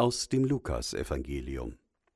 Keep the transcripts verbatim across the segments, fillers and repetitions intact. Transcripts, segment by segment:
Aus dem Lukasevangelium.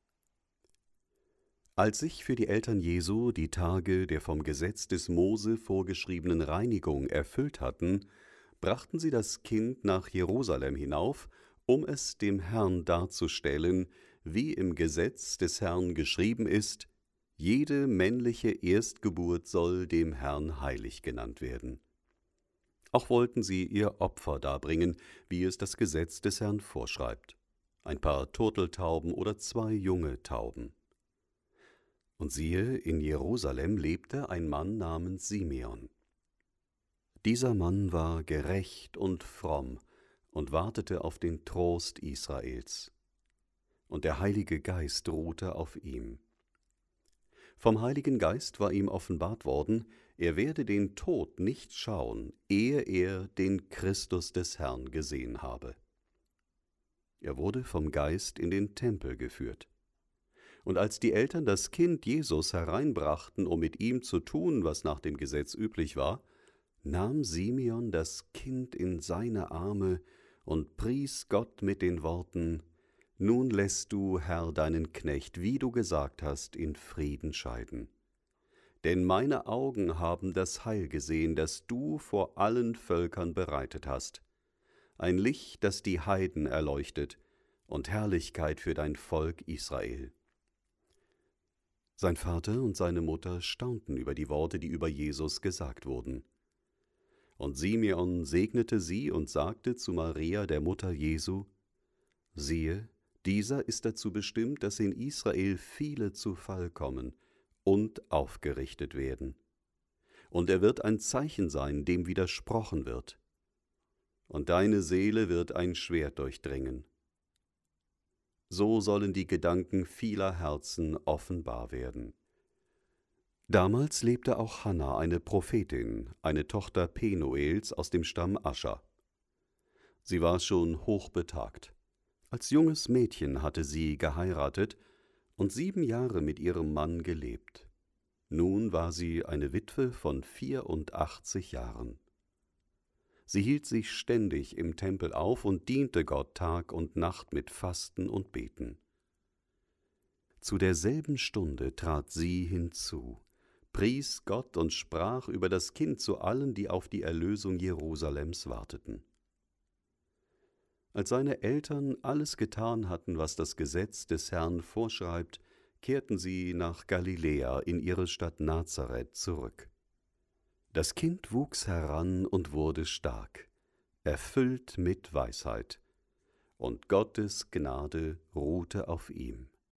Als sich für die Eltern Jesu die Tage der vom Gesetz des Mose vorgeschriebenen Reinigung erfüllt hatten, brachten sie das Kind nach Jerusalem hinauf, um es dem Herrn darzustellen, wie im Gesetz des Herrn geschrieben ist: Jede männliche Erstgeburt soll dem Herrn heilig genannt werden. Auch wollten sie ihr Opfer darbringen, wie es das Gesetz des Herrn vorschreibt: ein paar Turteltauben oder zwei junge Tauben. Und siehe, in Jerusalem lebte ein Mann namens Simeon. Dieser Mann war gerecht und fromm und wartete auf den Trost Israels. Und der Heilige Geist ruhte auf ihm. Vom Heiligen Geist war ihm offenbart worden, er werde den Tod nicht schauen, ehe er den Christus des Herrn gesehen habe. Er wurde vom Geist in den Tempel geführt. Und als die Eltern das Kind Jesus hereinbrachten, um mit ihm zu tun, was nach dem Gesetz üblich war, nahm Simeon das Kind in seine Arme und pries Gott mit den Worten: Nun lässt du, Herr, deinen Knecht, wie du gesagt hast, in Frieden scheiden. Denn meine Augen haben das Heil gesehen, das du vor allen Völkern bereitet hast. Ein Licht, das die Heiden erleuchtet, und Herrlichkeit für dein Volk Israel. Sein Vater und seine Mutter staunten über die Worte, die über Jesus gesagt wurden. Und Simeon segnete sie und sagte zu Maria, der Mutter Jesu: Siehe, dieser ist dazu bestimmt, dass in Israel viele zu Fall kommen und aufgerichtet werden. Und er wird ein Zeichen sein, dem widersprochen wird. Und deine Seele wird ein Schwert durchdringen. So sollen die Gedanken vieler Herzen offenbar werden. Damals lebte auch Hanna, eine Prophetin, eine Tochter Penuels aus dem Stamm Ascher. Sie war schon hochbetagt. Als junges Mädchen hatte sie geheiratet und sieben Jahre mit ihrem Mann gelebt. Nun war sie eine Witwe von vierundachtzig Jahren. Sie hielt sich ständig im Tempel auf und diente Gott Tag und Nacht mit Fasten und Beten. Zu derselben Stunde trat sie hinzu, pries Gott und sprach über das Kind zu allen, die auf die Erlösung Jerusalems warteten. Als seine Eltern alles getan hatten, was das Gesetz des Herrn vorschreibt, kehrten sie nach Galiläa in ihre Stadt Nazareth zurück. Das Kind wuchs heran und wurde stark, erfüllt mit Weisheit, und Gottes Gnade ruhte auf ihm.